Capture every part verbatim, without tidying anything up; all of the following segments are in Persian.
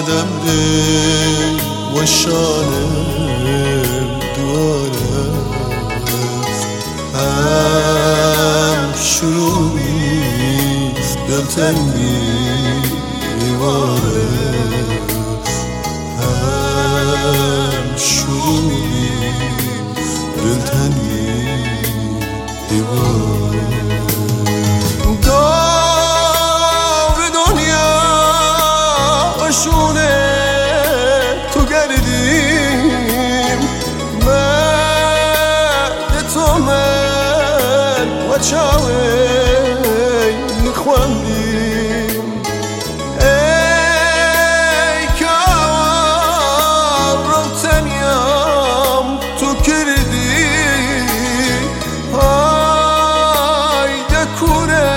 قدم ده و شانم دواره هم شروع نیست دلتنگی دیواره هم شروع نیست دلتنگی دیواره دور دنیا شونه تو گردیم مرد تو من و چاوی میخواندیم ای کار رو تنیام تو کردی های دکونه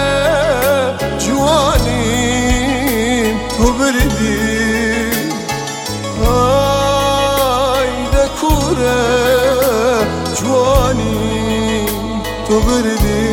جوانیم تو بردی جوانی تو بردی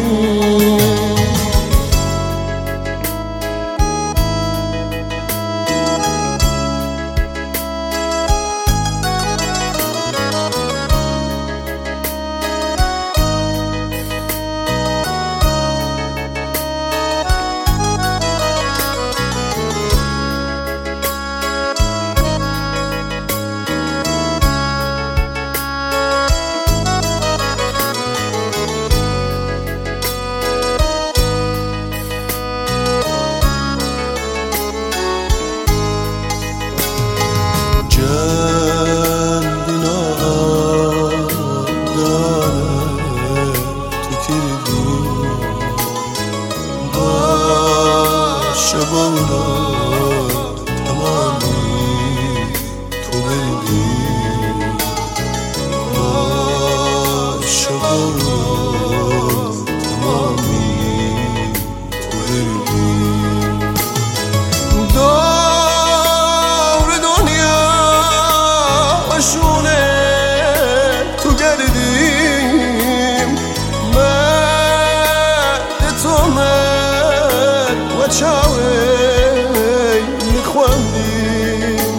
شبانا تمامی تو بردی شبانا تمامی تو بردی دور دنیا شونه تو گردیم مرد تو من و چاوی میخواندیم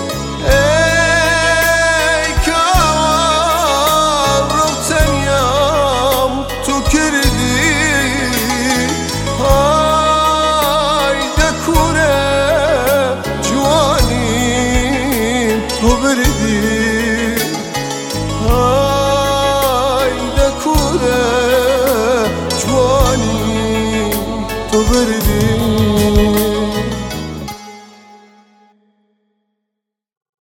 ای کار رو تنیام تو کردی های دکونه جوانیم تو بردی های دکونه جوانیم تو بردی